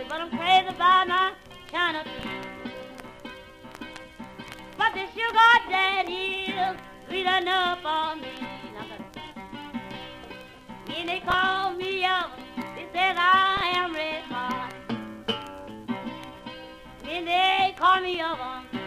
but I'm crazy about my China tea. But the sugar daddy is sweet enough for me. When they call me up, they said I am red hot. When they call me up,